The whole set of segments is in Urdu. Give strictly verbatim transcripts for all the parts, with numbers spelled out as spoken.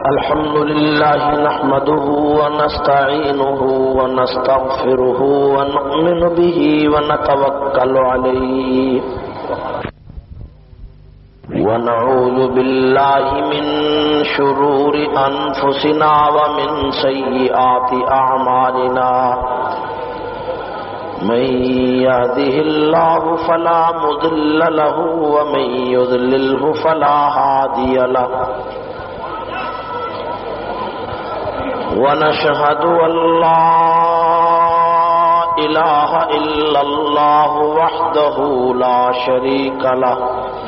الحمد لله نحمده ونستعينه ونستغفره ونؤمن به ونتوكل عليه ونعوذ بالله من شرور أنفسنا ومن سيئات أعمالنا من يهده الله فلا مضل له ومن يضلله فلا هادي له ونشهد أن لا إله إلا الله وحده لا شريك له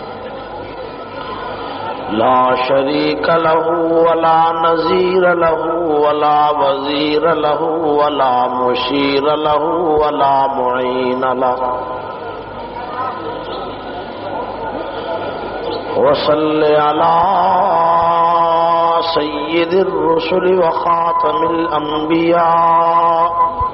لا شريك له ولا نظير له ولا وزير له ولا مشير له ولا معين له وصل على سيد الرسل وخاتم الأنبياء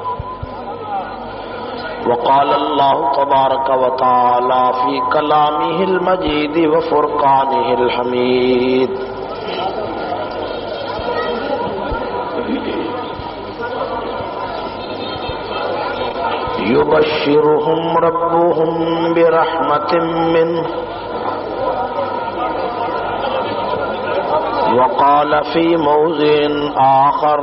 وقال الله تبارك وتعالى في كلامه المجيد وفرقانه الحميد يبشرهم ربهم برحمة منه وقال في موضع آخر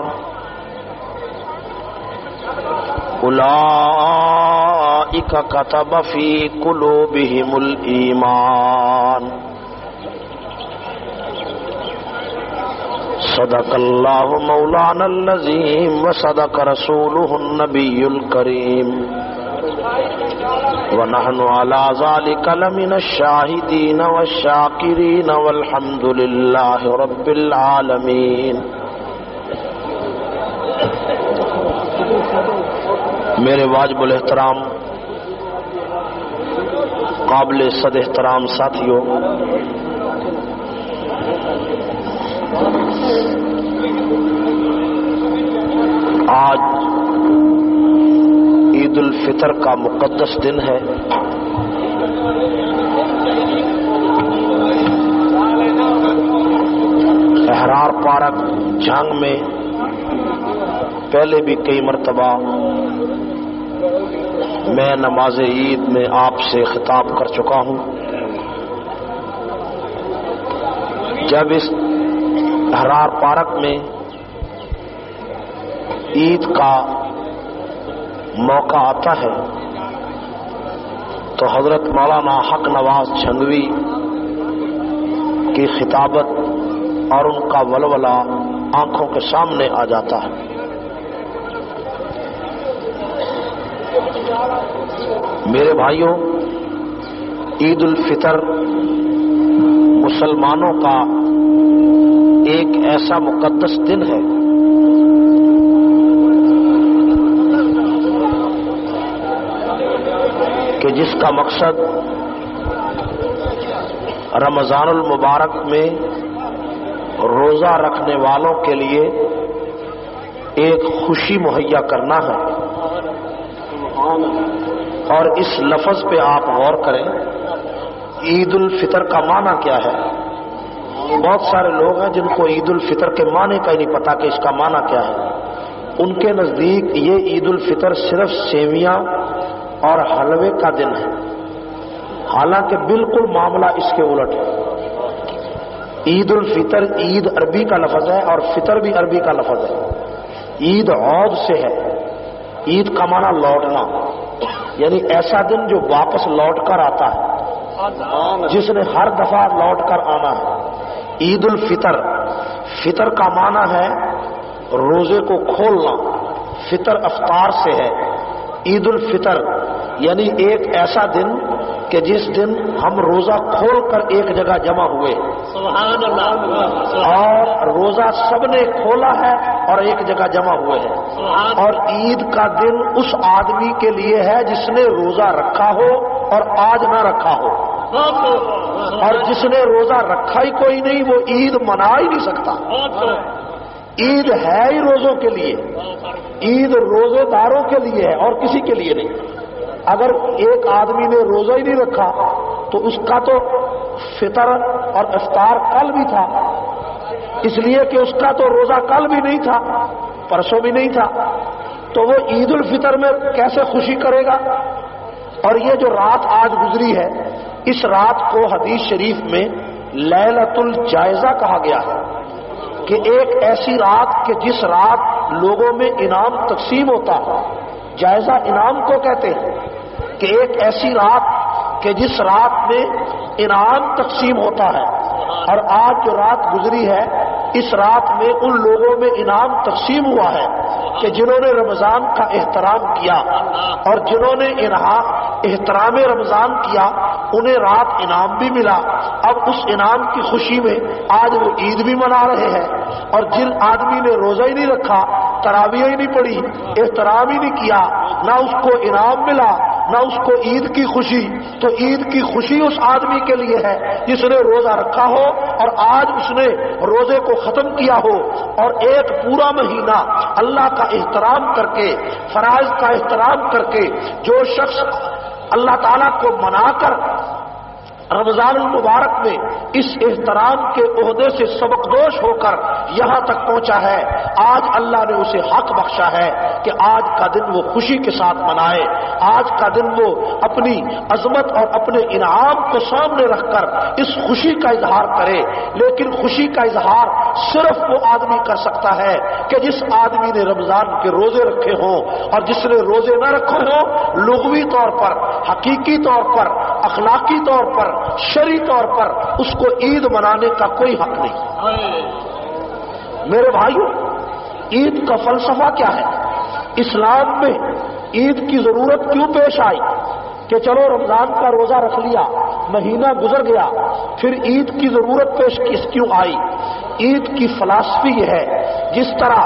أولئك كتب في قلوبهم الإيمان صدق الله مولانا العظيم وصدق رسوله النبي الكريم ونحن على ذلك لمن الشاهدين والشاكرين والحمد لله رب العالمين. میرے واجب الاحترام قابل صد احترام ساتھیوں، آج عید الفطر کا مقدس دن ہے۔ احرار پارک جھنگ میں پہلے بھی کئی مرتبہ میں نماز عید میں آپ سے خطاب کر چکا ہوں۔ جب اس احرار پارک میں عید کا موقع آتا ہے تو حضرت مولانا حق نواز جھنگوی کی خطابت اور ان کا ولولہ آنکھوں کے سامنے آ جاتا ہے۔ میرے بھائیوں، عید الفطر مسلمانوں کا ایک ایسا مقدس دن ہے کہ جس کا مقصد رمضان المبارک میں روزہ رکھنے والوں کے لیے ایک خوشی مہیا کرنا ہے۔ اور اس لفظ پہ آپ غور کریں، عید الفطر کا معنی کیا ہے؟ بہت سارے لوگ ہیں جن کو عید الفطر کے معنی کا ہی نہیں پتا کہ اس کا معنی کیا ہے۔ ان کے نزدیک یہ عید الفطر صرف سیویاں اور حلوے کا دن ہے، حالانکہ بالکل معاملہ اس کے الٹ ہے۔ عید الفطر عید عربی کا لفظ ہے اور فطر بھی عربی کا لفظ ہے۔ عید عود سے ہے، عید کا معنی لوٹنا، یعنی ایسا دن جو واپس لوٹ کر آتا ہے، جس نے ہر دفعہ لوٹ کر آنا ہے۔ عید الفطر، فطر کا معنی ہے روزے کو کھولنا، فطر افطار سے ہے۔ عید الفطر یعنی ایک ایسا دن کہ جس دن ہم روزہ کھول کر ایک جگہ جمع ہوئے، سبحان اللہ، اور روزہ سب نے کھولا ہے اور ایک جگہ جمع ہوئے ہیں۔ اور عید کا دن اس آدمی کے لیے ہے جس نے روزہ رکھا ہو اور آج نہ رکھا ہو، اور جس نے روزہ رکھا ہی کوئی نہیں وہ عید منا ہی نہیں سکتا۔ عید ہے ہی روزوں کے لیے، عید روزے داروں کے لیے ہے اور کسی کے لیے نہیں۔ اگر ایک آدمی نے روزہ ہی نہیں رکھا تو اس کا تو فطر اور افطار کل بھی تھا، اس لیے کہ اس کا تو روزہ کل بھی نہیں تھا، پرسوں بھی نہیں تھا، تو وہ عید الفطر میں کیسے خوشی کرے گا؟ اور یہ جو رات آج گزری ہے، اس رات کو حدیث شریف میں لیلۃ الجائزہ کہا گیا ہے کہ ایک ایسی رات کہ جس رات لوگوں میں انعام تقسیم ہوتا ہے، جائزہ انعام کو کہتے ہیں، کہ ایک ایسی رات کہ جس رات میں انعام تقسیم ہوتا ہے۔ اور آج جو رات گزری ہے، اس رات میں ان لوگوں میں انعام تقسیم ہوا ہے کہ جنہوں نے رمضان کا احترام کیا، اور جنہوں نے احترام رمضان کیا انہیں رات انعام بھی ملا۔ اب اس انعام کی خوشی میں آج وہ عید بھی منا رہے ہیں، اور جن آدمی نے روزہ ہی نہیں رکھا، تراویح ہی نہیں پڑھی، احترام ہی نہیں کیا، نہ اس کو انعام ملا نہ اس کو عید کی خوشی، تو عید کی خوشی اس آدمی کے لیے ہے جس نے روزہ رکھا ہو اور آج اس نے روزے کو ختم کیا ہو، اور ایک پورا مہینہ اللہ کا احترام کر کے، فرائض کا احترام کر کے جو شخص اللہ تعالیٰ کو منا کر رمضان المبارک میں اس احترام کے عہدے سے سبقدوش ہو کر یہاں تک پہنچا ہے، آج اللہ نے اسے حق بخشا ہے کہ آج کا دن وہ خوشی کے ساتھ منائے، آج کا دن وہ اپنی عظمت اور اپنے انعام کو سامنے رکھ کر اس خوشی کا اظہار کرے۔ لیکن خوشی کا اظہار صرف وہ آدمی کر سکتا ہے کہ جس آدمی نے رمضان کے روزے رکھے ہوں، اور جس نے روزے نہ رکھے ہوں، لغوی طور پر، حقیقی طور پر، اخلاقی طور پر، شرعی طور پر اس کو عید منانے کا کوئی حق نہیں۔ میرے بھائیوں، عید کا فلسفہ کیا ہے؟ اسلام میں عید کی ضرورت کیوں پیش آئی کہ چلو رمضان کا روزہ رکھ لیا، مہینہ گزر گیا، پھر عید کی ضرورت پیش کس کیوں آئی؟ عید کی فلسفی یہ ہے، جس طرح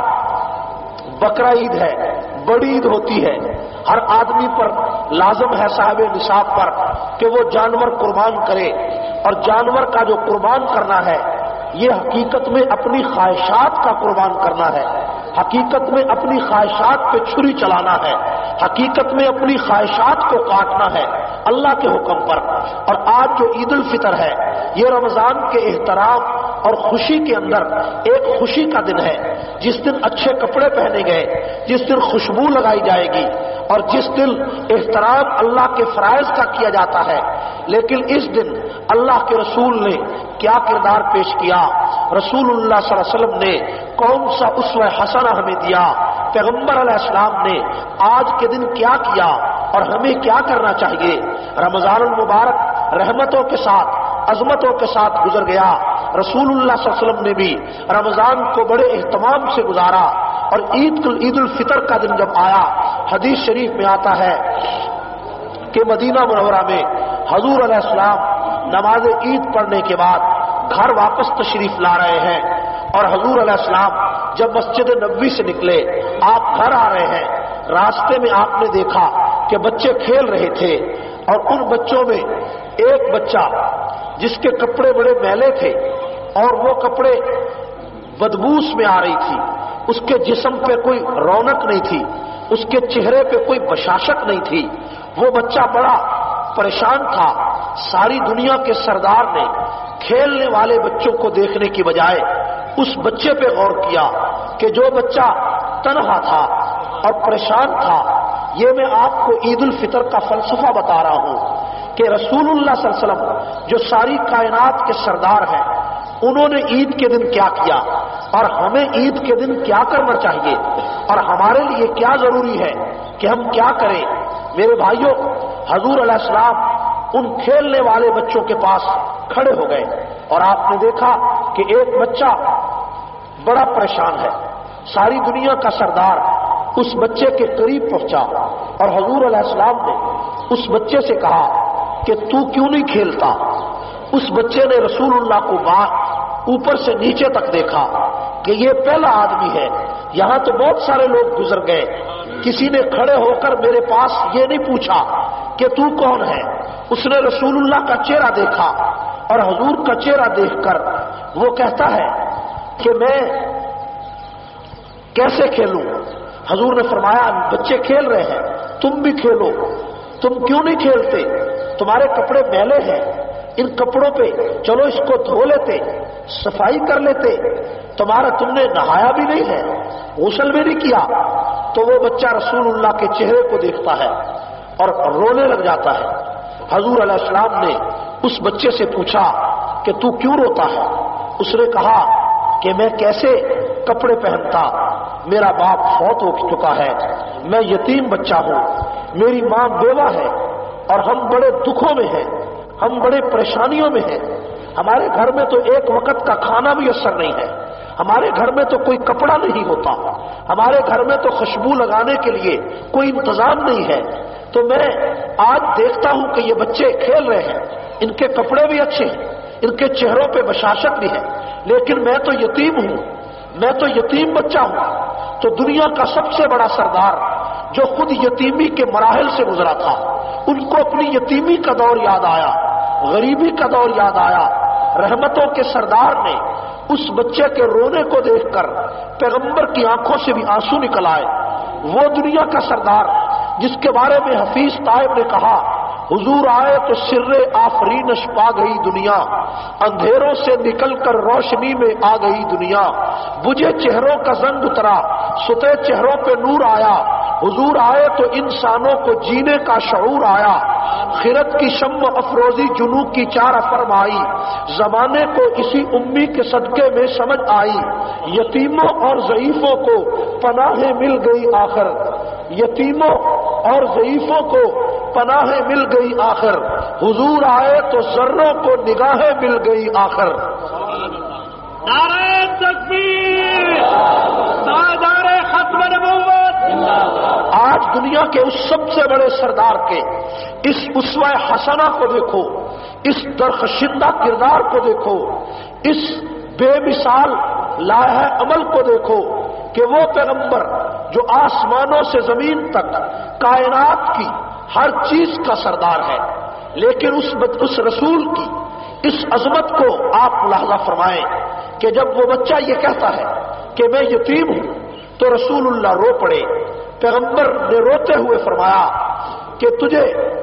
بقرہ عید ہے، بڑی عید ہوتی ہے، ہر آدمی پر لازم ہے صاحب نصاب پر کہ وہ جانور قربان کرے، اور جانور کا جو قربان کرنا ہے یہ حقیقت میں اپنی خواہشات کا قربان کرنا ہے، حقیقت میں اپنی خواہشات پہ چھری چلانا ہے، حقیقت میں اپنی خواہشات کو کاٹنا ہے اللہ کے حکم پر۔ اور آج جو عید الفطر ہے یہ رمضان کے احترام اور خوشی کے اندر ایک خوشی کا دن ہے، جس دن اچھے کپڑے پہنے گئے، جس دن خوشبو لگائی جائے گی، اور جس دن احترام اللہ کے فرائض کا کیا جاتا ہے۔ لیکن اس دن اللہ کے رسول نے کیا کردار پیش کیا؟ رسول اللہ صلی اللہ علیہ وسلم نے کون سا اسوہ حسنہ ہمیں دیا؟ پیغمبر علیہ السلام نے آج کے دن کیا کیا اور ہمیں کیا کرنا چاہیے؟ رمضان المبارک رحمتوں کے ساتھ، عظمتوں کے ساتھ گزر گیا۔ رسول اللہ صلی اللہ علیہ وسلم نے بھی رمضان کو بڑے اہتمام سے گزارا، اور عید عید الفطر کا دن جب آیا، حدیث شریف میں آتا ہے کہ مدینہ منورہ میں حضور علیہ السلام نماز عید پڑھنے کے بعد گھر واپس تشریف لا رہے ہیں، اور حضور علیہ السلام جب مسجد نبوی سے نکلے، آپ گھر آ رہے ہیں، راستے میں آپ نے دیکھا کہ بچے کھیل رہے تھے، اور ان بچوں میں ایک بچہ جس کے کپڑے بڑے میلے تھے اور وہ کپڑے بدبوس میں آ رہی تھی، اس کے جسم پہ کوئی رونق نہیں تھی، اس کے چہرے پہ کوئی بشاشت نہیں تھی، وہ بچہ بڑا پریشان تھا۔ ساری دنیا کے سردار نے کھیلنے والے بچوں کو دیکھنے کی بجائے اس بچے پہ غور کیا کہ جو بچہ تنہا تھا اور پریشان تھا۔ یہ میں آپ کو عید الفطر کا فلسفہ بتا رہا ہوں کہ رسول اللہ صلی اللہ علیہ وسلم جو ساری کائنات کے سردار ہیں، انہوں نے عید کے دن کیا کیا، اور ہمیں عید کے دن کیا کرنا چاہیے، اور ہمارے لیے کیا ضروری ہے کہ ہم کیا کریں۔ میرے بھائیوں، حضور علیہ السلام ان کھیلنے والے بچوں کے پاس کھڑے ہو گئے، اور آپ نے دیکھا کہ ایک بچہ بڑا پریشان ہے، ساری دنیا کا سردار اس بچے کے قریب پہنچا، اور حضور علیہ السلام نے اس بچے سے کہا کہ تو کیوں نہیں کھیلتا؟ اس بچے نے رسول اللہ کو بات اوپر سے نیچے تک دیکھا کہ یہ پہلا آدمی ہے، یہاں تو بہت سارے لوگ گزر گئے، کسی نے کھڑے ہو کر میرے پاس یہ نہیں پوچھا کہ تو کون ہے۔ اس نے رسول اللہ کا چہرہ دیکھا، اور حضور کا چہرہ دیکھ کر وہ کہتا ہے کہ میں کیسے کھیلوں؟ حضور نے فرمایا بچے کھیل رہے ہیں، تم بھی کھیلو۔ تم کیوں نہیں کھیلتے؟ تمہارے کپڑے میلے ہیں، ان کپڑوں پہ چلو اس کو دھو لیتے، صفائی کر لیتے، تمہارا تم نے نہایا بھی نہیں ہے، غسل بھی نہیں کیا۔ تو وہ بچہ رسول اللہ کے چہرے کو دیکھتا ہے اور رونے لگ جاتا ہے۔ حضور علیہ السلام نے اس بچے سے پوچھا کہ تو کیوں روتا ہے؟ اس نے کہا کہ میں کیسے کپڑے پہنتا، میرا باپ فوت ہو چکا ہے، میں یتیم بچہ ہوں، میری ماں بیوہ ہے، اور ہم بڑے دکھوں میں ہیں، ہم بڑے پریشانیوں میں ہیں، ہمارے گھر میں تو ایک وقت کا کھانا بھی میسر نہیں ہے، ہمارے گھر میں تو کوئی کپڑا نہیں ہوتا، ہمارے گھر میں تو خوشبو لگانے کے لیے کوئی انتظام نہیں ہے۔ تو میں آج دیکھتا ہوں کہ یہ بچے کھیل رہے ہیں، ان کے کپڑے بھی اچھے ہیں، ان کے چہروں پہ بشاشت بھی ہے، لیکن میں تو یتیم ہوں، میں تو یتیم بچہ ہوں۔ تو دنیا کا سب سے بڑا سردار جو خود یتیمی کے مراحل سے گزرا تھا، ان کو اپنی یتیمی کا دور یاد آیا، غریبی کا دور یاد آیا۔ رحمتوں کے سردار نے اس بچے کے رونے کو دیکھ کر پیغمبر کی آنکھوں سے بھی آنسو نکل آئے۔ وہ دنیا کا سردار جس کے بارے میں حفیظ طائب نے کہا، حضور آئے تو سر آفرینش پا گئی دنیا، اندھیروں سے نکل کر روشنی میں آ گئی دنیا، بجھے چہروں کا زنگ اترا، ستے چہروں پہ نور آیا، حضور آئے تو انسانوں کو جینے کا شعور آیا، خیرت کی شمع افروزی جنوں کی چارہ فرمائی، زمانے کو اسی امی کے صدقے میں سمجھ آئی، یتیموں اور ضعیفوں کو پناہیں مل گئی آخر، یتیموں اور ضعیفوں کو پناہیں مل گئی آخر، حضور آئے تو ذروں کو نگاہیں مل گئی آخر۔ نعرہ تکبیر، تاجدار ختم نبوت۔ آج دنیا کے اس سب سے بڑے سردار کے اس اسوہ حسنہ کو دیکھو، اس درخشندہ کردار کو دیکھو، اس بے مثال لائحہ عمل کو دیکھو کہ وہ پیغمبر جو آسمانوں سے زمین تک کائنات کی ہر چیز کا سردار ہے، لیکن اس اس رسول کی اس عظمت کو آپ ملاحظہ فرمائیں کہ جب وہ بچہ یہ کہتا ہے کہ میں یتیم ہوں تو رسول اللہ رو پڑے۔ پیغمبر نے روتے ہوئے فرمایا کہ تجھے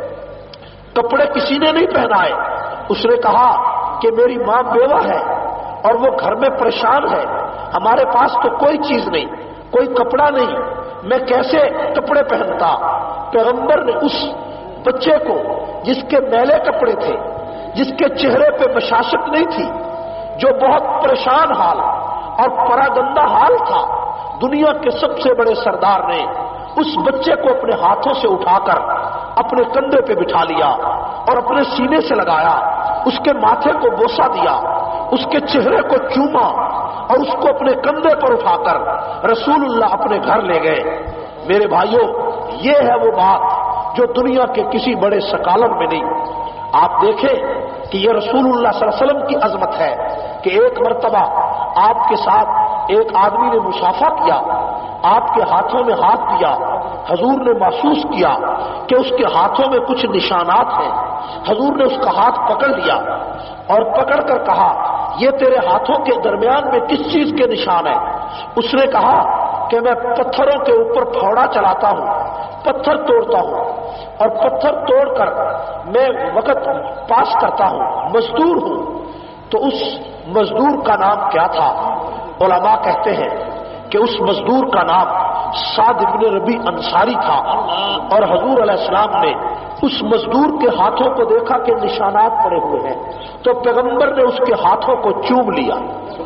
کپڑے کسی نے نہیں پہنائے۔ اس نے کہا کہ میری ماں بیوہ ہے اور وہ گھر میں پریشان ہے، ہمارے پاس تو کوئی چیز نہیں، کوئی کپڑا نہیں، میں کیسے کپڑے پہنتا؟ پیغمبر نے اس بچے کو جس کے میلے کپڑے تھے، جس کے چہرے پہ بشاشت نہیں تھی، جو بہت پریشان حال اور پراگندہ حال تھا، دنیا کے سب سے بڑے سردار نے اس بچے کو اپنے ہاتھوں سے اٹھا کر اپنے کندھے پہ بٹھا لیا اور اپنے سینے سے لگایا، اس کے ماتھے کو بوسہ دیا، اس کے چہرے کو چوما اور اس کو اپنے کندھے پر اٹھا کر رسول اللہ اپنے گھر لے گئے۔ میرے بھائیوں، یہ ہے وہ بات جو دنیا کے کسی بڑے سکالر میں نہیں۔ آپ دیکھیں کہ یہ رسول اللہ صلی اللہ علیہ وسلم کی عظمت ہے کہ ایک مرتبہ آپ کے ساتھ ایک آدمی نے مصافحہ کیا، آپ کے ہاتھوں میں ہاتھ دیا، حضور نے محسوس کیا کہ اس کے ہاتھوں میں کچھ نشانات ہیں، حضور نے اس کا ہاتھ پکڑ لیا اور پکڑ کر کہا یہ تیرے ہاتھوں کے درمیان میں کس چیز کے نشان ہیں؟ اس نے کہا کہ میں پتھروں کے اوپر پھوڑا چلاتا ہوں، پتھر توڑتا ہوں اور پتھر توڑ کر میں وقت پاس کرتا ہوں، مزدور ہوں۔ تو اس مزدور کا نام کیا تھا؟ علماء کہتے ہیں کہ اس مزدور کا نام سعد بن ربیع انصاری تھا، اور حضور علیہ السلام نے اس مزدور کے ہاتھوں کو دیکھا کہ نشانات پڑے ہوئے ہیں، تو پیغمبر نے اس کے ہاتھوں کو چوم لیا۔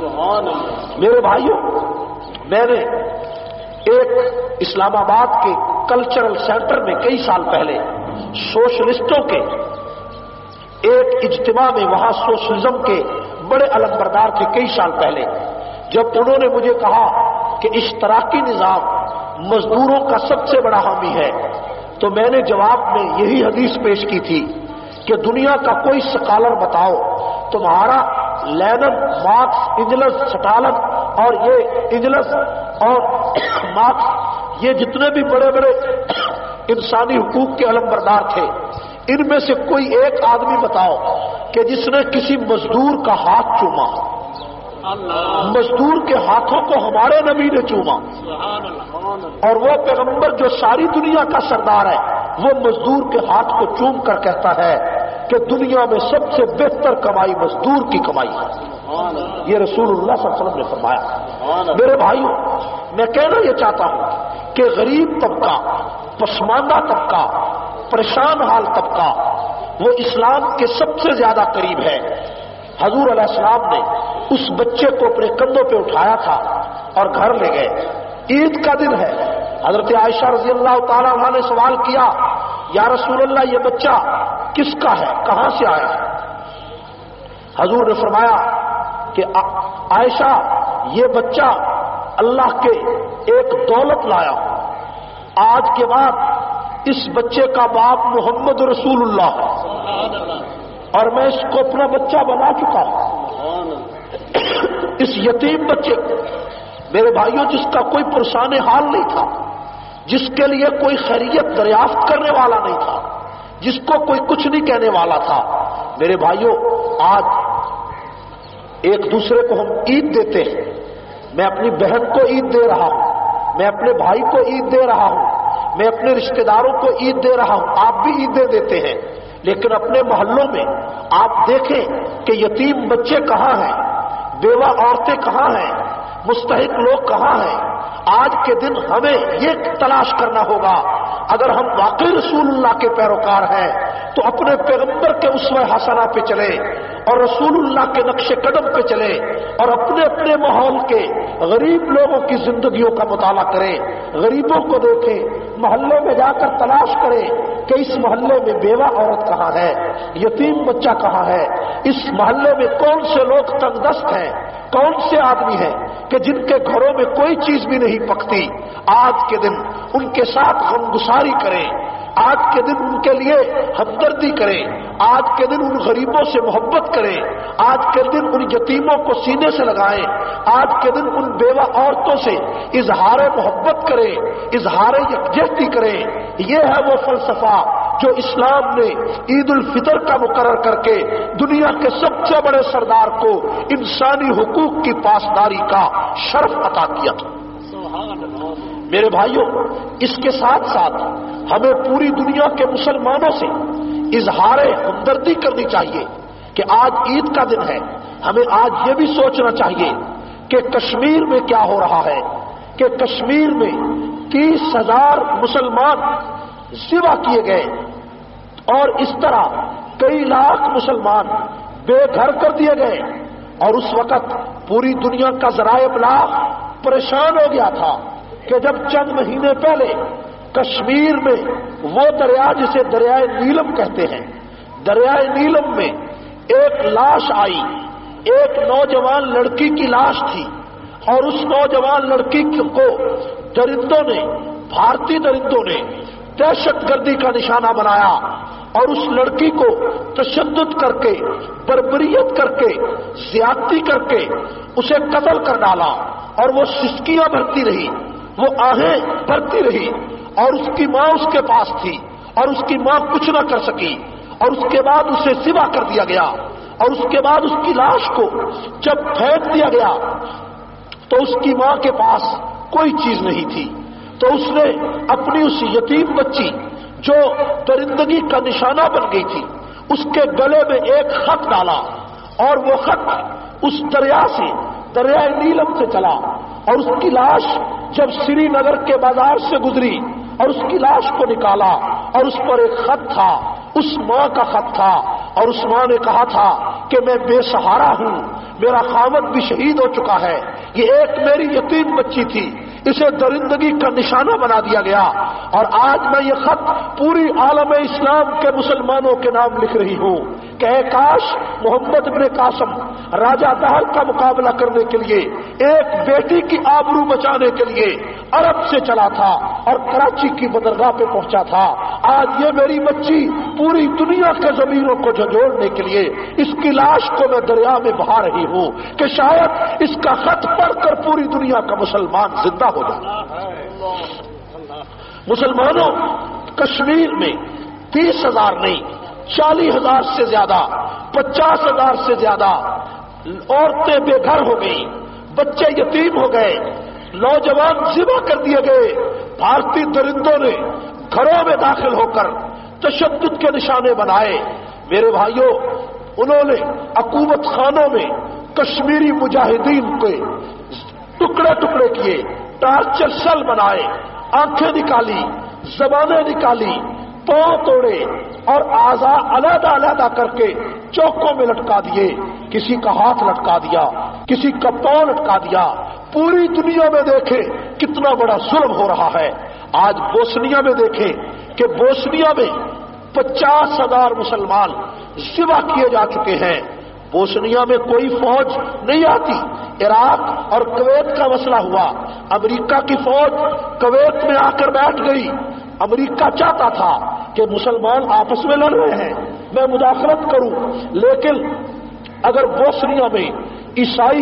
میرے بھائیوں، میں نے ایک اسلام آباد کے کلچرل سینٹر میں کئی سال پہلے سوشلسٹوں کے ایک اجتماع میں، وہاں سوشلزم کے بڑے علمبردار تھے کئی سال پہلے، جب انہوں نے مجھے کہا کہ اشتراکی نظام مزدوروں کا سب سے بڑا حامی ہے، تو میں نے جواب میں یہی حدیث پیش کی تھی کہ دنیا کا کوئی سکالر بتاؤ تمہارا لینن، مارکس، انجلس، سٹالن اور یہ انجلس اور مارکس، یہ جتنے بھی بڑے بڑے انسانی حقوق کے علمبردار تھے، ان میں سے کوئی ایک آدمی بتاؤ کہ جس نے کسی مزدور کا ہاتھ چوما۔ مزدور کے ہاتھوں کو ہمارے نبی نے چوما، اور وہ پیغمبر جو ساری دنیا کا سردار ہے، وہ مزدور کے ہاتھ کو چوم کر کہتا ہے کہ دنیا میں سب سے بہتر کمائی مزدور کی کمائی ہے۔ یہ رسول اللہ صلی اللہ علیہ وسلم نے فرمایا۔ میرے بھائیوں، میں کہنا یہ چاہتا ہوں کہ غریب طبقہ، پسماندہ طبقہ، پریشان حال طبقہ وہ اسلام کے سب سے زیادہ قریب ہے۔ حضور علیہ السلام نے اس بچے کو اپنے کندھوں پہ اٹھایا تھا اور گھر لے گئے۔ عید کا دن ہے۔ حضرت عائشہ رضی اللہ تعالی عنہ نے سوال کیا، یا رسول اللہ یہ بچہ کس کا ہے، کہاں سے آیا ہے؟ حضور نے فرمایا کہ عائشہ یہ بچہ اللہ کے ایک دولت لایا ہوں، آج کے بعد اس بچے کا باپ محمد رسول اللہ ہے اور میں اس کو اپنا بچہ بنا چکا ہوں۔ اس یتیم بچے کو میرے بھائیوں، جس کا کوئی پرسان حال نہیں تھا، جس کے لیے کوئی خیریت دریافت کرنے والا نہیں تھا، جس کو کوئی کچھ نہیں کہنے والا تھا، میرے بھائیوں آج ایک دوسرے کو ہم عید دیتے ہیں۔ میں اپنی بہن کو عید دے رہا ہوں، میں اپنے بھائی کو عید دے رہا ہوں، میں اپنے رشتہ داروں کو عید دے رہا ہوں، آپ بھی عیدیں دیتے ہیں، لیکن اپنے محلوں میں آپ دیکھیں کہ یتیم بچے کہاں ہیں، بیوہ عورتیں کہاں ہیں، مستحق لوگ کہاں ہیں۔ آج کے دن ہمیں یہ تلاش کرنا ہوگا، اگر ہم واقعی رسول اللہ کے پیروکار ہیں تو اپنے پیغمبر کے اسوہ حسنہ پہ چلیں اور رسول اللہ کے نقش قدم پہ چلیں اور اپنے اپنے ماحول کے غریب لوگوں کی زندگیوں کا مطالعہ کریں، غریبوں کو دیکھیں، محلے میں جا کر تلاش کریں کہ اس محلے میں بیوہ عورت کہاں ہے، یتیم بچہ کہاں ہے، اس محلے میں کون سے لوگ تنگ دست ہیں، کون سے آدمی ہیں کہ جن کے گھروں میں کوئی چیز بھی نہیں پکتی۔ آج کے دن ان کے ساتھ غمگساری کریں، آج کے دن ان کے لیے ہمدردی کریں، آج کے دن ان غریبوں سے محبت کریں، آج کے دن ان یتیموں کو سینے سے لگائیں، آج کے دن ان بیوہ عورتوں سے اظہار محبت کریں، اظہار یکجہتی کریں۔ یہ ہے وہ فلسفہ جو اسلام نے عید الفطر کا مقرر کر کے دنیا کے سب سے بڑے سردار کو انسانی حقوق کی پاسداری کا شرف عطا کیا تھا۔ میرے بھائیوں، اس کے ساتھ ساتھ ہمیں پوری دنیا کے مسلمانوں سے اظہار ہمدردی کرنی چاہیے کہ آج عید کا دن ہے۔ ہمیں آج یہ بھی سوچنا چاہیے کہ کشمیر میں کیا ہو رہا ہے، کہ کشمیر میں تیس ہزار مسلمان ذبح کیے گئے اور اس طرح کئی لاکھ مسلمان بے گھر کر دیے گئے، اور اس وقت پوری دنیا کا ذرائع ابلاغ پریشان ہو گیا تھا کہ جب چند مہینے پہلے کشمیر میں وہ دریا جسے دریائے نیلم کہتے ہیں، دریائے نیلم میں ایک لاش آئی، ایک نوجوان لڑکی کی لاش تھی، اور اس نوجوان لڑکی کو درندوں نے، بھارتی درندوں نے دہشت گردی کا نشانہ بنایا اور اس لڑکی کو تشدد کر کے، بربریت کر کے، زیادتی کر کے اسے قتل کر ڈالا، اور وہ سسکیاں بھرتی رہی، وہ آہیں بھرتی رہی، اور اس کی ماں اس کے پاس تھی اور اس کی ماں کچھ نہ کر سکی، اور اس کے بعد اسے ذبح کر دیا گیا، اور اس کے بعد اس کی لاش کو جب پھینک دیا گیا تو اس کی ماں کے پاس کوئی چیز نہیں تھی، تو اس نے اپنی اس یتیم بچی جو درندگی کا نشانہ بن گئی تھی اس کے گلے میں ایک خط ڈالا، اور وہ خط اس دریا سے، دریائے نیلم سے چلا، اور اس کی لاش جب سری نگر کے بازار سے گزری اور اس کی لاش کو نکالا اور اس پر ایک خط تھا، اس ماں کا خط تھا، اور اس ماں نے کہا تھا کہ میں بے سہارا ہوں، میرا خاوند بھی شہید ہو چکا ہے، یہ ایک میری یتیم بچی تھی، اسے درندگی کا نشانہ بنا دیا گیا، اور آج میں یہ خط پوری عالم اسلام کے مسلمانوں کے نام لکھ رہی ہوں کہ اے کاش محمد بن قاسم راجہ دہر کا مقابلہ کرنے کے لیے، ایک بیٹی کی آبرو بچانے کے لیے عرب سے چلا تھا اور کراچی کی بندرگاہ پہ پہنچا تھا۔ آج یہ میری بچی پوری دنیا کے ضمیروں کو جھنجھوڑنے کے لیے اس کی لاش کو میں دریا میں بہا رہی ہوں کہ شاید اس کا خط پڑھ کر پوری دنیا کا مسلمان زندہ ہو جائے۔ مسلمانوں، کشمیر میں تیس ہزار نہیں، چالیس ہزار سے زیادہ، پچاس ہزار سے زیادہ عورتیں بے گھر ہو گئی، بچے یتیم ہو گئے، نوجوان ذبح کر دیے گئے۔ بھارتی درندوں نے گھروں میں داخل ہو کر تشدد کے نشانے بنائے، میرے بھائیوں، انہوں نے حکومت خانوں میں کشمیری مجاہدین کے ٹکڑے ٹکڑے کیے، ٹارچر سیل بنائے، آنکھیں نکالی، زبانیں نکالی، پاؤں توڑے اور اعضاء علیحدہ علیحدہ کر کے چوکوں میں لٹکا دیے، کسی کا ہاتھ لٹکا دیا، کسی کا پاؤں لٹکا دیا۔ پوری دنیا میں دیکھیں کتنا بڑا ظلم ہو رہا ہے۔ آج بوسنیا میں دیکھیں کہ بوسنیا میں پچاس ہزار مسلمان ذبح کیے جا چکے ہیں۔ بوسنیا میں کوئی فوج نہیں آتی۔ عراق اور کویت کا مسئلہ ہوا، امریکہ کی فوج کویت میں آ کر بیٹھ گئی۔ امریکہ چاہتا تھا کہ مسلمان آپس میں لڑ رہے ہیں، میں مداخلت کروں، لیکن اگر بوسنیا میں عیسائی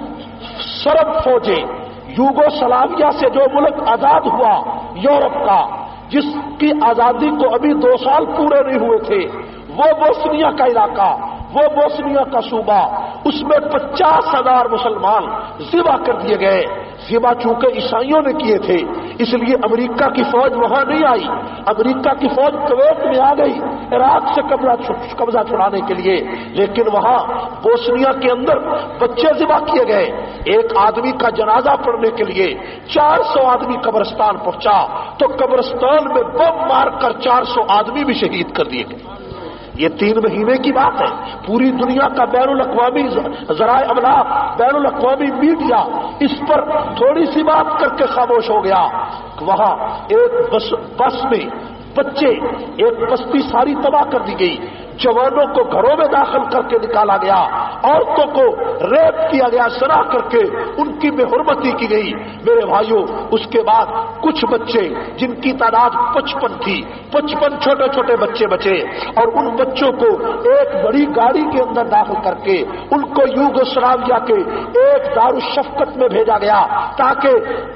سرب فوجیں، یوگوسلاویا سے جو ملک آزاد ہوا یورپ کا، جس کی آزادی کو ابھی دو سال پورے نہیں ہوئے تھے، وہ بوسنیا کا علاقہ، وہ بوسنیا کا صوبہ، اس میں پچاس ہزار مسلمان ذبح کر دیے گئے۔ ذبح چونکہ عیسائیوں نے کیے تھے، اس لیے امریکہ کی فوج وہاں نہیں آئی، امریکہ کی فوج کویت میں آ گئی عراق سے قبضہ چھڑانے کے لیے، لیکن وہاں بوسنیا کے اندر بچے ذبح کیے گئے۔ ایک آدمی کا جنازہ پڑھنے کے لیے چار سو آدمی قبرستان پہنچا تو قبرستان میں بم مار کر چار سو آدمی بھی شہید کر دیے گئے۔ یہ تین مہینے کی بات ہے۔ پوری دنیا کا بین الاقوامی ذرائع ابلاغ، بین الاقوامی میڈیا اس پر تھوڑی سی بات کر کے خاموش ہو گیا۔ وہاں ایک بس بس میں بچے، ایک بستی ساری تباہ کر دی گئی، جوانوں کو گھروں میں داخل کر کے نکالا گیا، عورتوں کو ریپ کیا گیا، سنا کر کے ان کی بے حرمتی کی گئی۔ میرے بھائیوں، اس کے بعد کچھ بچے جن کی تعداد پچپن تھی، پچپن چھوٹے چھوٹے بچے بچے، اور ان بچوں کو ایک بڑی گاڑی کے اندر داخل کر کے ان کو یوگوسلاویا کے ایک دارالشفقت میں بھیجا گیا تاکہ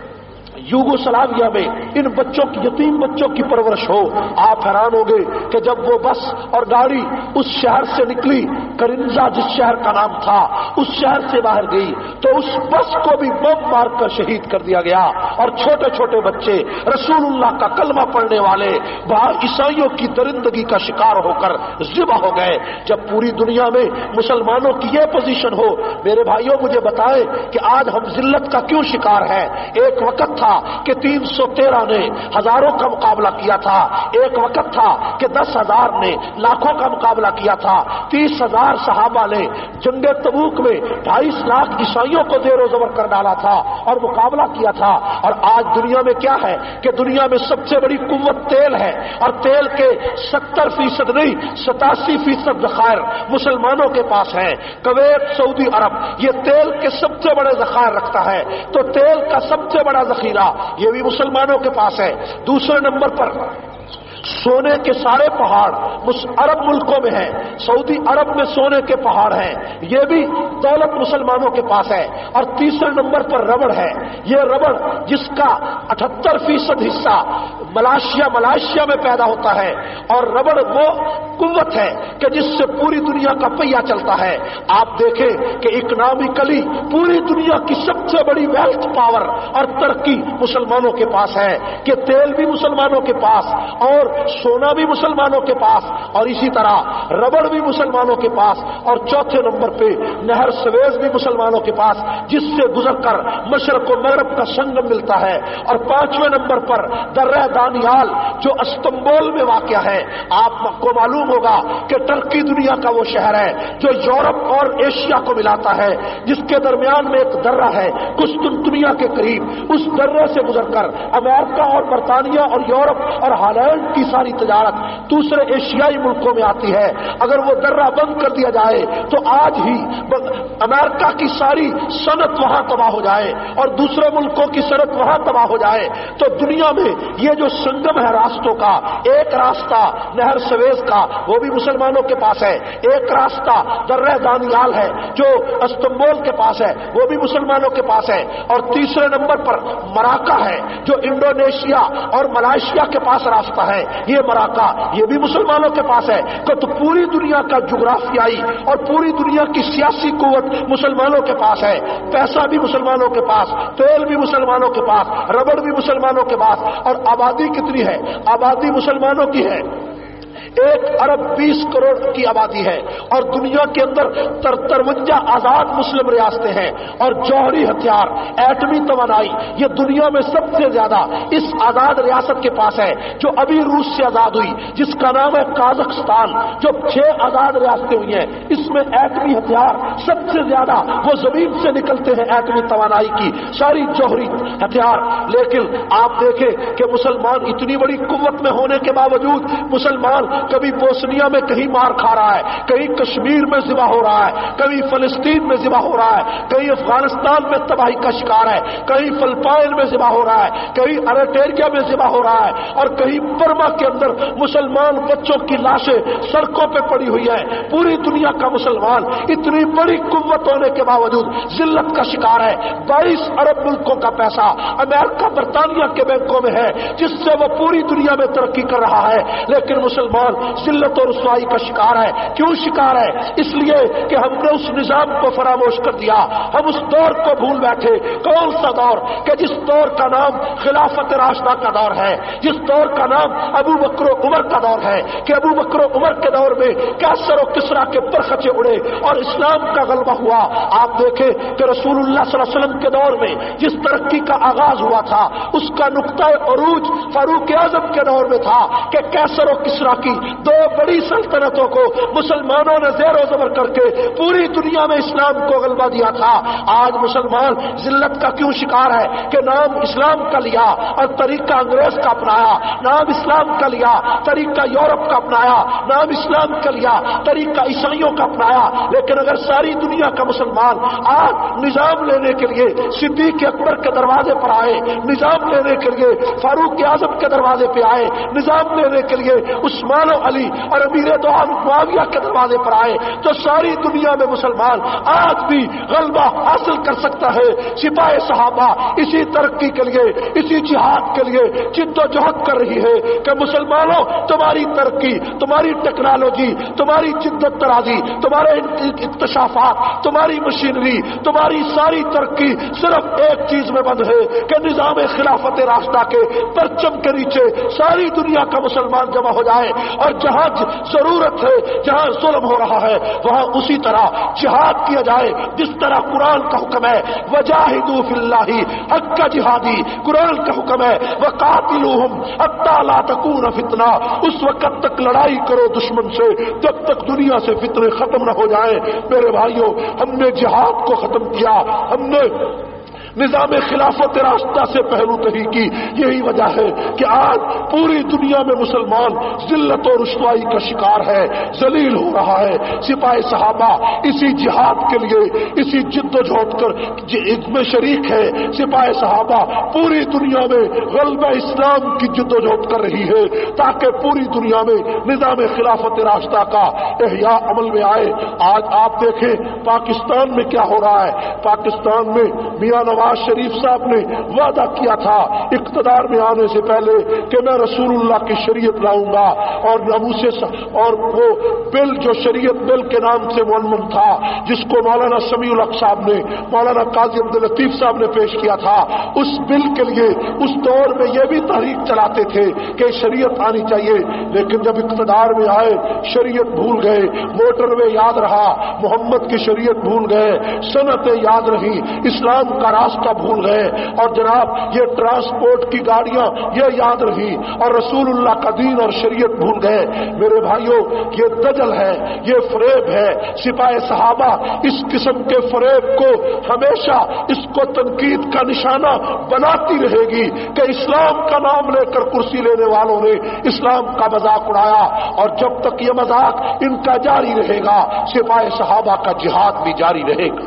یوگوسلاویا میں ان بچوں کی، یتیم بچوں کی پرورش ہو۔ آپ حیران ہوں گے کہ جب وہ بس اور گاڑی اس شہر سے نکلی، کرنزا جس شہر کا نام تھا، اس شہر سے باہر گئی تو اس بس کو بھی بم مار کر شہید کر دیا گیا، اور چھوٹے چھوٹے بچے رسول اللہ کا کلمہ پڑھنے والے باہر عیسائیوں کی درندگی کا شکار ہو کر ذبح ہو گئے۔ جب پوری دنیا میں مسلمانوں کی یہ پوزیشن ہو، میرے بھائیوں مجھے بتائیں کہ آج ہم ذلت کا کیوں شکار ہیں؟ ایک وقت تھا کہ تین سو تیرہ نے ہزاروں کا مقابلہ کیا تھا، ایک وقت تھا کہ دس ہزار نے لاکھوں کا مقابلہ کیا تھا، تیس ہزار صحابہ نے جنگ تبوک میں ڈھائیس لاکھ عیسائیوں کو زیر و زبر کر ڈالا تھا اور مقابلہ کیا تھا۔ اور آج دنیا میں کیا ہے کہ دنیا میں سب سے بڑی قوت تیل ہے، اور تیل کے ستر فیصد نہیں ستاسی فیصد ذخائر مسلمانوں کے پاس ہیں۔ کویت، سعودی عرب یہ تیل کے سب سے بڑے ذخائر رکھتا ہے، تو تیل کا سب سے بڑا ذخیرہ یہ بھی مسلمانوں کے پاس ہے۔ دوسرے نمبر پر سونے کے سارے پہاڑ عرب ملکوں میں ہیں، سعودی عرب میں سونے کے پہاڑ ہیں، یہ بھی دولت مسلمانوں کے پاس ہے۔ اور تیسرے نمبر پر ربڑ ہے، یہ ربڑ جس کا اٹھہتر فیصد حصہ ملائیشیا ملائیشیا میں پیدا ہوتا ہے، اور ربڑ وہ قوت ہے کہ جس سے پوری دنیا کا پہیہ چلتا ہے۔ آپ دیکھیں کہ اکنامکلی پوری دنیا کی سب سے بڑی ویلتھ پاور اور ترقی مسلمانوں کے پاس ہے، کہ تیل بھی مسلمانوں کے پاس، اور سونا بھی مسلمانوں کے پاس، اور اسی طرح ربڑ بھی مسلمانوں کے پاس، اور چوتھے نمبر پہ نہر سویز بھی مسلمانوں کے پاس جس سے گزر کر مشرق و مغرب کا سنگم ملتا ہے، اور پانچویں نمبر پر درہ دانیال جو استنبول میں واقع ہے۔ آپ کو معلوم ہوگا کہ ترقی دنیا کا وہ شہر ہے جو یورپ اور ایشیا کو ملاتا ہے، جس کے درمیان میں ایک درہ ہے قسطنطنیہ کے قریب، اس درے سے گزر کر امریکہ اور برطانیہ اور یورپ اور ہالینڈ کی ساری تجارت دوسرے ایشیائی ملکوں میں آتی ہے۔ اگر وہ درہ بند کر دیا جائے تو آج ہی امریکہ کی ساری صنعت وہاں تباہ ہو جائے اور دوسرے ملکوں کی صنعت وہاں تباہ ہو جائے، تو دنیا میں یہ جو سنگم ہے راستوں کا، ایک راستہ نہر سویز کا وہ بھی مسلمانوں کے پاس ہے، ایک راستہ درہ دانیال ہے جو استنبول کے پاس ہے وہ بھی مسلمانوں کے پاس ہے، اور تیسرے نمبر پر مراکا ہے جو انڈونیشیا اور ملائیشیا کے پاس راستہ ہے، یہ مراکا یہ بھی مسلمانوں کے پاس ہے۔ تو پوری دنیا کا جغرافیائی اور پوری دنیا کی سیاسی قوت مسلمانوں کے پاس ہے، پیسہ بھی مسلمانوں کے پاس، تیل بھی مسلمانوں کے پاس، ربڑ بھی مسلمانوں کے پاس، اور آبادی کتنی ہے؟ آبادی مسلمانوں کی ہے ایک ارب بیس کروڑ کی آبادی ہے اور دنیا کے اندر تر ترونجا آزاد مسلم ریاستیں ہیں اور جوہری ہتھیار ایٹمی توانائی یہ دنیا میں سب سے زیادہ اس آزاد ریاست کے پاس ہے جو ابھی روس سے آزاد ہوئی جس کا نام ہے قازقستان، جو چھ آزاد ریاستیں ہوئی ہیں، اس میں ایٹمی ہتھیار سب سے زیادہ وہ زمین سے نکلتے ہیں، ایٹمی توانائی کی ساری جوہری ہتھیار۔ لیکن آپ دیکھیں کہ مسلمان اتنی بڑی قوت میں ہونے کے باوجود مسلمان کبھی بوسنیا میں کہیں مار کھا رہا ہے، کہیں کشمیر میں ذبح ہو رہا ہے، کہیں فلسطین میں ذبح ہو رہا ہے، کہیں افغانستان میں تباہی کا شکار ہے، کہیں فلپائن میں ذبح ہو رہا ہے، کہیں اریٹریا میں ذبح ہو رہا ہے، اور کہیں برما کے اندر مسلمان بچوں کی لاشیں سڑکوں پہ پڑی ہوئی ہے۔ پوری دنیا کا مسلمان اتنی بڑی قوت ہونے کے باوجود ذلت کا شکار ہے۔ بائیس ارب ملکوں کا پیسہ امریکہ برطانیہ کے بینکوں میں ہے جس سے وہ پوری دنیا میں ترقی کر رہا ہے، لیکن مسلمان ذلت اور رسوائی کا شکار ہے۔ کیوں شکار ہے؟ اس لیے کہ ہم نے اس نظام کو فراموش کر دیا، ہم اس دور کو بھول بیٹھے۔ کون سا دور؟ کہ جس دور کا نام خلافت راشدہ کا دور ہے، جس دور کا نام ابو بکر و عمر کا دور ہے، کہ ابو بکر و عمر کے دور میں کیسر و کسرا کے پرخچے اڑے اور اسلام کا غلبہ ہوا۔ آپ دیکھیں کہ رسول اللہ صلی اللہ علیہ وسلم کے دور میں جس ترقی کا آغاز ہوا تھا اس کا نقطہ عروج فاروق اعظم کے دور میں تھا کہ کیسر و کسرا کی دو بڑی سلطنتوں کو مسلمانوں نے زیر و زبر کر کے پوری دنیا میں اسلام کو غلبہ دیا تھا۔ آج مسلمان ذلت کا کیوں شکار ہے؟ کہ نام اسلام کا لیا اور طریقہ انگریز کا اپنایا، نام اسلام کا لیا طریقہ یورپ کا اپنایا، نام اسلام کا لیا طریقہ عیسائیوں کا اپنایا۔ لیکن اگر ساری دنیا کا مسلمان آج نظام لینے کے لیے صدیق اکبر کے دروازے پر آئے، نظام لینے کے لیے فاروق اعظم کے دروازے پہ آئے، نظام لینے کے لیے عثمان و علی اور امیر دو عالم معاویہ کے دروازے پر آئے، تو ساری دنیا میں مسلمان آج بھی غلبہ حاصل کر سکتا ہے۔ سپاہ صحابہ اسی ترقی کے لیے، اسی جہاد کے لیے جد و جہد کر رہی ہے کہ مسلمانوں تمہاری ترقی، تمہاری ٹیکنالوجی، تمہاری جدت ترازی، تمہارے اکتشافات، تمہاری مشینری، تمہاری ساری ترقی صرف ایک چیز میں بند ہے کہ نظام خلافت راشدہ کے پرچم کے نیچے ساری دنیا کا مسلمان جمع ہو جائے، اور جہاں ضرورت ہے، جہاں ظلم ہو رہا ہے وہاں اسی طرح جہاد کیا جائے جس طرح قرآن کا حکم ہے وجاہدوا فی اللہ حق جہادی، قرآن کا حکم ہے وقاتلوہم حتی لا تکون فتنہ، اس وقت تک لڑائی کرو دشمن سے جب تک دنیا سے فتنے ختم نہ ہو جائیں۔ میرے بھائیوں، ہم نے جہاد کو ختم کیا، ہم نے نظام خلافت راستہ سے پہلو تہی کی۔ یہی وجہ ہے کہ آج پوری دنیا میں مسلمان ذلت اور رسوائی کا شکار ہے، ذلیل ہو رہا ہے۔ سپاہ صحابہ اسی جہاد کے لیے، اسی جد و جہد کر میں شریک ہے۔ سپاہ صحابہ پوری دنیا میں غلبہ اسلام کی جد و جہد کر رہی ہے تاکہ پوری دنیا میں نظام خلافت راستہ کا احیاء عمل میں آئے۔ آج آپ دیکھیں پاکستان میں کیا ہو رہا ہے۔ پاکستان میں میاں نواز شریف صاحب نے وعدہ کیا تھا اقتدار میں آنے سے پہلے کہ میں رسول اللہ کی شریعت لاؤں گا، اور ابو سے اور وہ بل جو شریعت بل کے نام سے منظم تھا جس کو مولانا سمیع الحق صاحب نے، مولانا قاضی عبداللطیف صاحب نے پیش کیا تھا، اس بل کے لیے اس دور میں یہ بھی تحریک چلاتے تھے کہ شریعت آنی چاہیے، لیکن جب اقتدار میں آئے شریعت بھول گئے، موٹر وے یاد رہا، محمد کی شریعت بھول گئے، سنتیں یاد رہی، اسلام کا راستہ بھول گئے، اور جناب یہ ٹرانسپورٹ کی گاڑیاں یہ یاد رہی، اور رسول اللہ کا دین اور شریعت بھول گئے۔ میرے بھائیوں، یہ دجل ہے، یہ فریب ہے۔ سپاہ صحابہ اس قسم کے فریب کو ہمیشہ اس کو تنقید کا نشانہ بناتی رہے گی کہ اسلام کا نام لے کر کرسی لینے والوں نے اسلام کا مذاق اڑایا، اور جب تک یہ مذاق ان کا جاری رہے گا سپاہ صحابہ کا جہاد بھی جاری رہے گا۔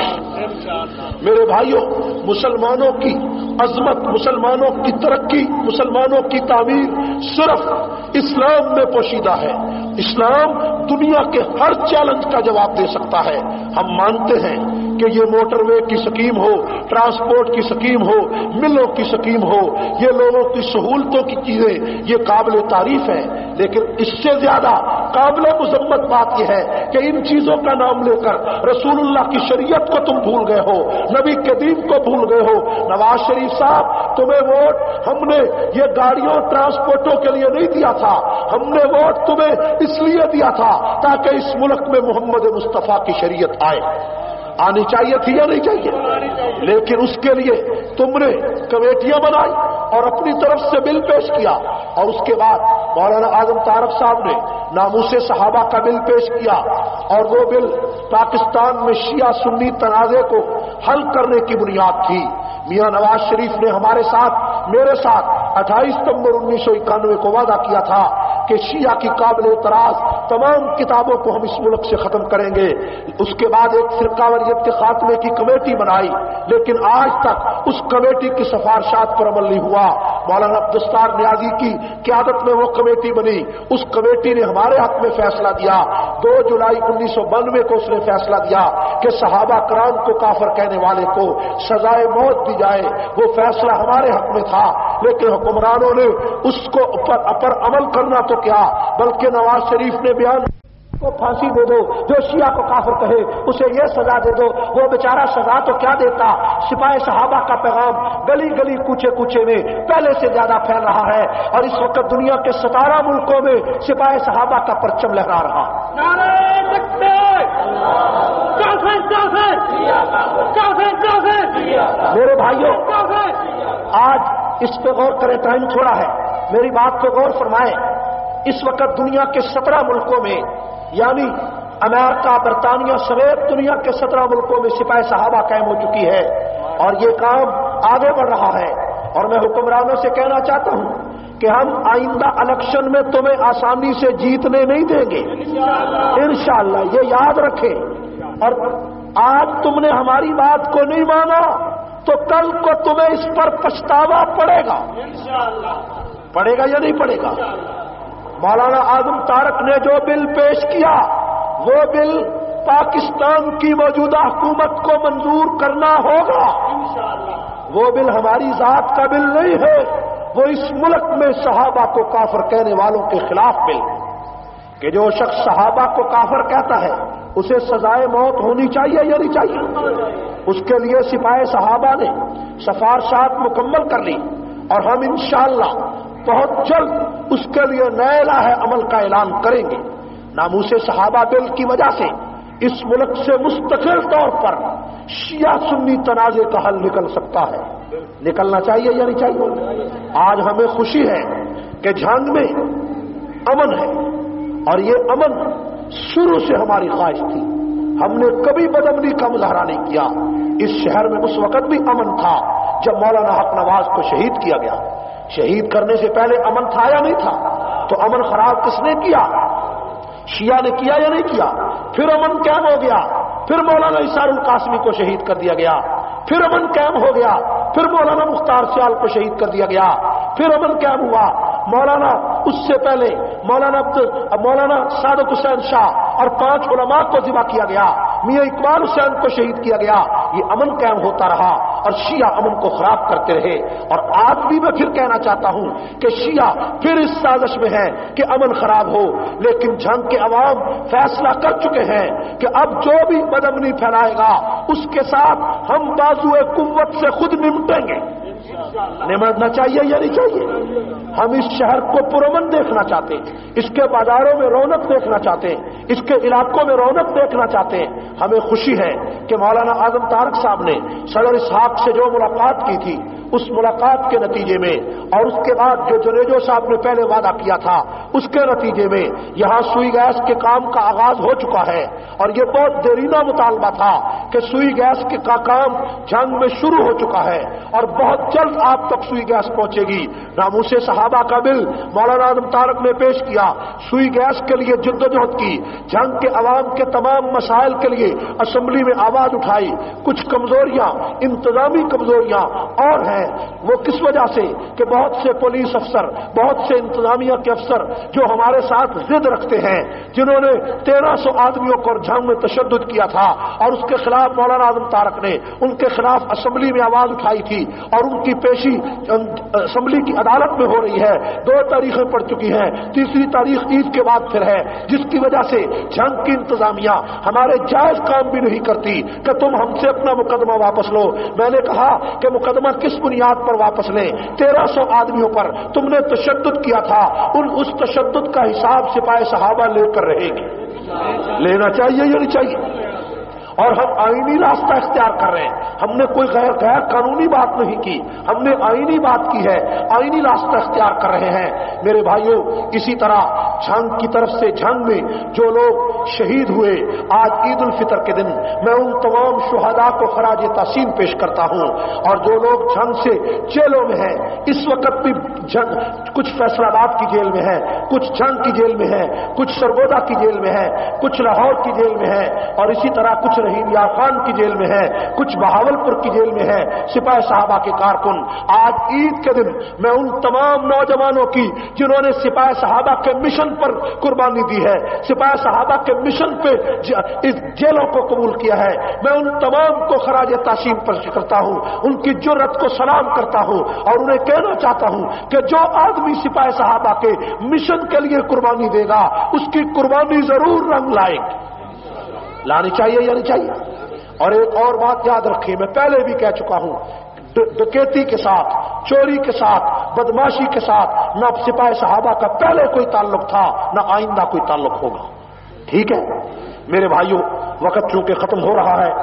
میرے بھائیوں، مسلمانوں کی عظمت، مسلمانوں کی ترقی، مسلمانوں کی تعمیر صرف اسلام میں پوشیدہ ہے۔ اسلام دنیا کے ہر چیلنج کا جواب دے سکتا ہے۔ ہم مانتے ہیں کہ یہ موٹر وے کی سکیم ہو، ٹرانسپورٹ کی سکیم ہو، ملوں کی سکیم ہو، یہ لوگوں کی سہولتوں کی چیزیں یہ قابل تعریف ہے، لیکن اس سے زیادہ قابل مذمت بات یہ ہے کہ ان چیزوں کا نام لے کر رسول اللہ کی شریعت کو تم بھول گئے ہو، نبی کے دین کو بھول گئے ہو۔ نواز شریف صاحب تمہیں ووٹ ہم نے یہ گاڑیوں ٹرانسپورٹوں کے لیے نہیں دیا تھا، ہم نے ووٹ تمہیں اس لیے دیا تھا تاکہ اس ملک میں محمد مصطفیٰ کی شریعت آئے۔ آنی چاہیے تھی یا نہیں چاہیے؟ لیکن اس کے لیے تم نے کمیٹیاں بنائی اور اپنی طرف سے بل پیش کیا، اور اس کے بعد مولانا اعظم طارق صاحب نے ناموس صحابہ کا بل پیش کیا، اور وہ بل پاکستان میں شیعہ سنی تنازع کو حل کرنے کی بنیاد تھی۔ میاں نواز شریف نے ہمارے ساتھ، میرے ساتھ اٹھائیس ستمبر انیس سو اکانوے کو وعدہ کیا تھا کہ شیعہ کی قابل اعتراض تمام کتابوں کو ہم اس ملک سے ختم کریں گے۔ اس کے بعد ایک فرقہ واریت کے خاتمے کی کمیٹی بنائی، لیکن آج تک اس کمیٹی کی سفارشات پر عمل نہیں ہوا۔ مولانا عبدالستار نیازی کی قیادت میں وہ کمیٹی بنی، اس کمیٹی نے ہمارے حق میں فیصلہ دیا۔ دو جولائی انیس سو بانوے کو اس نے فیصلہ دیا کہ صحابہ کرام کو کافر کہنے والے کو سزائے موت دی جائے۔ وہ فیصلہ ہمارے حق میں تھا، لیکن حکمرانوں نے اس کو پر, پر عمل کرنا تو کیا، بلکہ نواز شریف نے بیان کو پھانسی دے دو، جو شیعہ کو کافر کہے اسے یہ سزا دے دو۔ وہ بیچارہ سزا تو کیا دیتا، سپاہ صحابہ کا پیغام گلی گلی کوچے کوچے میں پہلے سے زیادہ پھیل رہا ہے، اور اس وقت دنیا کے ستارہ ملکوں میں سپاہ صحابہ کا پرچم لہرا رہا۔ نعرہ تکبیر، کافر کافر کافر کافر، میرے بھائیوں آج اس پہ غور کریں، ٹائم تھوڑا ہے، میری بات پہ غور فرمائیں۔ اس وقت دنیا کے سترہ ملکوں میں، یعنی امریکہ، برطانیہ سمیت دنیا کے سترہ ملکوں میں سپاہ صحابہ قائم ہو چکی ہے، اور یہ کام آگے بڑھ رہا ہے۔ اور میں حکمرانوں سے کہنا چاہتا ہوں کہ ہم آئندہ الیکشن میں تمہیں آسانی سے جیتنے نہیں دیں گے انشاءاللہ، یہ یاد رکھیں۔ اور آج تم نے ہماری بات کو نہیں مانا تو کل کو تمہیں اس پر پچھتاوا پڑے گا، پڑے گا یا نہیں پڑے گا؟ مولانا اعظم طارق نے جو بل پیش کیا، وہ بل پاکستان کی موجودہ حکومت کو منظور کرنا ہوگا۔ وہ بل ہماری ذات کا بل نہیں ہے، وہ اس ملک میں صحابہ کو کافر کہنے والوں کے خلاف بل، کہ جو شخص صحابہ کو کافر کہتا ہے اسے سزائے موت ہونی چاہیے یا نہیں چاہیے؟ اس کے لیے سپاہ صحابہ نے سفارشات مکمل کر لی، اور ہم انشاءاللہ بہت جلد اس کے لیے نئے راہ عمل کا اعلان کریں گے۔ ناموس صحابہ بل کی وجہ سے اس ملک سے مستقل طور پر شیعہ سنی تنازع کا حل نکل سکتا ہے۔ نکلنا چاہیے یا نہیں چاہیے؟ آج ہمیں خوشی ہے کہ جھنگ میں امن ہے، اور یہ امن شروع سے ہماری خواہش تھی، ہم نے کبھی بدامنی کا مظاہرہ نہیں کیا۔ اس شہر میں اس وقت بھی امن تھا جب مولانا حق نواز کو شہید کیا گیا۔ شہید کرنے سے پہلے امن تھا یا نہیں تھا؟ تو امن خراب کس نے کیا؟ شیعہ نے کیا یا نہیں کیا؟ پھر امن قائم ہو گیا، پھر مولانا اسار القاسمی کو شہید کر دیا گیا، پھر امن قائم ہو گیا، پھر مولانا مختار سیال کو شہید کر دیا گیا، پھر امن قائم ہوا، مولانا اس سے پہلے مولانا مولانا صادق حسین شاہ اور پانچ علماء کو ذبح کیا گیا، میاں اقبال حسین کو شہید کیا گیا۔ یہ امن قائم ہوتا رہا اور شیعہ امن کو خراب کرتے رہے، اور آج بھی میں پھر کہنا چاہتا ہوں کہ شیعہ پھر اس سازش میں ہے کہ امن خراب ہو، لیکن جنگ کے عوام فیصلہ کر چکے ہیں کہ اب جو بھی بدامنی پھیلائے گا اس کے ساتھ ہم بازوئے قوت سے خود نمٹیں گے۔ نمٹنا چاہیے یا نہیں چاہیے؟ ہم اس شہر کو پرامن دیکھنا چاہتے ہیں، اس کے بازاروں میں رونق دیکھنا چاہتے ہیں، اس کے علاقوں میں رونق دیکھنا چاہتے ہیں۔ ہمیں خوشی ہے کہ مولانا اعظم طارق صاحب نے صدر اسحاق سے جو ملاقات کی تھی، اس ملاقات کے نتیجے میں، اور اس کے بعد جو جنیجو صاحب نے پہلے وعدہ کیا تھا اس کے نتیجے میں یہاں سوئی گیس کے کام کا آغاز ہو چکا ہے۔ اور یہ بہت دیرینہ مطالبہ تھا کہ سوئی گیس کے کا کام جنگ میں شروع ہو چکا ہے، اور بہت جلد آپ تک سوئی گیس پہنچے گی۔ ناموس صحابہ کا بل مولانا اعظم طارق نے پیش کیا، سوئی گیس کے لیے جدوجہد کی، جنگ کے عوام کے تمام مسائل کے لیے اسمبلی میں آواز اٹھائی۔ کچھ کمزوریاں، انتظامی کمزوریاں اور ہیں، وہ کس وجہ سے کہ بہت سے پولیس افسر، بہت سے انتظامیہ کے افسر جو ہمارے ساتھ ضد رکھتے ہیں، جنہوں نے تیرہ سو آدمیوں کو جنگ میں تشدد کیا تھا، اور اس کے خلاف مولانا اعظم طارق نے ان کے خلاف اسمبلی میں آواز اٹھائی تھی، اور ان کی پیش پیشی اسمبلی کی عدالت میں ہو رہی ہے، دو تاریخیں پڑ چکی ہیں، تیسری تاریخ عید کے بعد پھر ہے، جس کی وجہ سے جنگ کی انتظامیہ ہمارے جائز کام بھی نہیں کرتی کہ تم ہم سے اپنا مقدمہ واپس لو۔ میں نے کہا کہ مقدمہ کس بنیاد پر واپس لیں؟ تیرہ سو آدمیوں پر تم نے تشدد کیا تھا، ان اس تشدد کا حساب سپاہ صحابہ لے کر رہے گی۔ لینا چاہیے یا نہیں چاہیے؟ اور ہم آئینی راستہ اختیار کر رہے ہیں، ہم نے کوئی غیر غیر قانونی بات نہیں کی، ہم نے آئینی بات کی ہے، آئینی راستہ اختیار کر رہے ہیں۔ میرے بھائیوں، اسی طرح جنگ کی طرف سے جنگ میں جو لوگ شہید ہوئے، آج عید الفطر کے دن میں ان تمام شہداء کو خراج تحسین پیش کرتا ہوں، اور جو لوگ جنگ سے جیلوں میں ہیں، اس وقت بھی جنگ کچھ فیصلہ آباد کی جیل میں ہیں، کچھ جنگ کی جیل میں ہیں، کچھ سرگودا کی جیل میں ہیں، کچھ لاہور کی جیل میں ہیں، اور اسی طرح کچھ رحیم یار خان کی جیل میں ہے، کچھ بہاولپور کی جیل میں ہے، سپاہ صحابہ کے کارکن۔ آج عید کے دن میں ان تمام نوجوانوں کی جنہوں نے سپاہ صحابہ کے مشن پر قربانی دی ہے، سپاہ صحابہ کے مشن پہ اس جیلوں کو قبول کیا ہے، میں ان تمام کو خراج تحسین پیش کرتا ہوں، ان کی جرأت کو سلام کرتا ہوں، اور انہیں کہنا چاہتا ہوں کہ جو آدمی سپاہ صحابہ کے مشن کے لیے قربانی دے گا، اس کی قربانی ضرور رنگ لائے گی۔ لانی چاہیے یا نہیں چاہیے؟ اور ایک اور بات یاد رکھیے، میں پہلے بھی کہہ چکا ہوں، ڈکیتی کے ساتھ، چوری کے ساتھ، بدماشی کے ساتھ نہ سپاہ صحابہ کا پہلے کوئی تعلق تھا، نہ آئندہ کوئی تعلق ہوگا۔ ٹھیک ہے میرے بھائیوں، وقت چونکہ ختم ہو رہا ہے،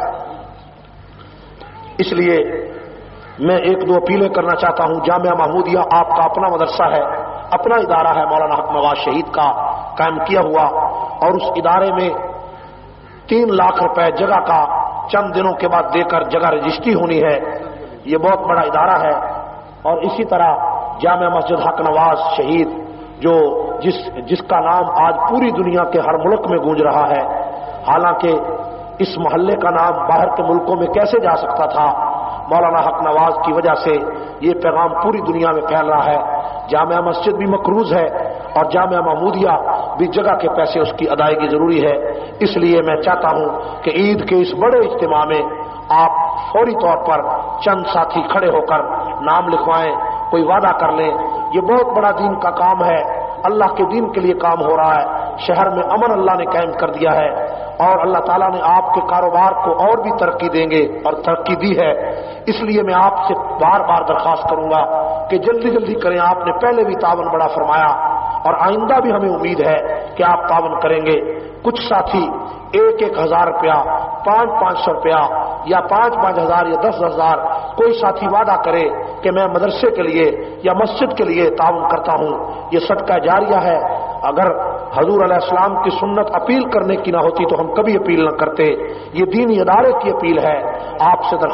اس لیے میں ایک دو اپیلیں کرنا چاہتا ہوں۔ جامعہ محمودیہ آپ کا اپنا مدرسہ ہے، اپنا ادارہ ہے، مولانا حق نواز شہید کا قائم کیا ہوا، اور اس ادارے میں تین لاکھ روپے جگہ کا چند دنوں کے بعد دے کر جگہ رجسٹری ہونی ہے۔ یہ بہت بڑا ادارہ ہے۔ اور اسی طرح جامع مسجد حق نواز شہید جو جس جس کا نام آج پوری دنیا کے ہر ملک میں گونج رہا ہے، حالانکہ اس محلے کا نام باہر کے ملکوں میں کیسے جا سکتا تھا، مولانا حق نواز کی وجہ سے یہ پیغام پوری دنیا میں پھیل رہا ہے۔ جامع مسجد بھی مقروض ہے، اور جامعہ محمودیہ بھی جگہ کے پیسے اس کی ادائیگی ضروری ہے۔ اس لیے میں چاہتا ہوں کہ عید کے اس بڑے اجتماع میں آپ فوری طور پر چند ساتھی کھڑے ہو کر نام لکھوائیں، کوئی وعدہ کر لیں۔ یہ بہت بڑا دین کا کام ہے، اللہ کے دین کے لیے کام ہو رہا ہے، شہر میں امن اللہ نے قائم کر دیا ہے، اور اللہ تعالیٰ نے آپ کے کاروبار کو اور بھی ترقی دیں گے، اور ترقی دی ہے۔ اس لیے میں آپ سے بار بار درخواست کروں گا کہ جلدی جلدی کریں۔ آپ نے پہلے بھی تعاون بڑا فرمایا، اور آئندہ بھی ہمیں امید ہے کہ آپ تعاون کریں گے۔ کچھ ساتھی ایک ایک ہزار روپیہ، پانچ پانچ سو روپیہ، یا پانچ پانچ ہزار یا دس ہزار، کوئی ساتھی وعدہ کرے کہ میں مدرسے کے لیے یا مسجد کے لیے تعاون کرتا ہوں، یہ صدقہ جاریہ ہے۔ اگر حضور علیہ السلام کی سنت اپیل کرنے کی نہ ہوتی تو ہم کبھی اپیل نہ کرتے، یہ دینی ادارے کی اپیل ہے۔ آپ سے درخواست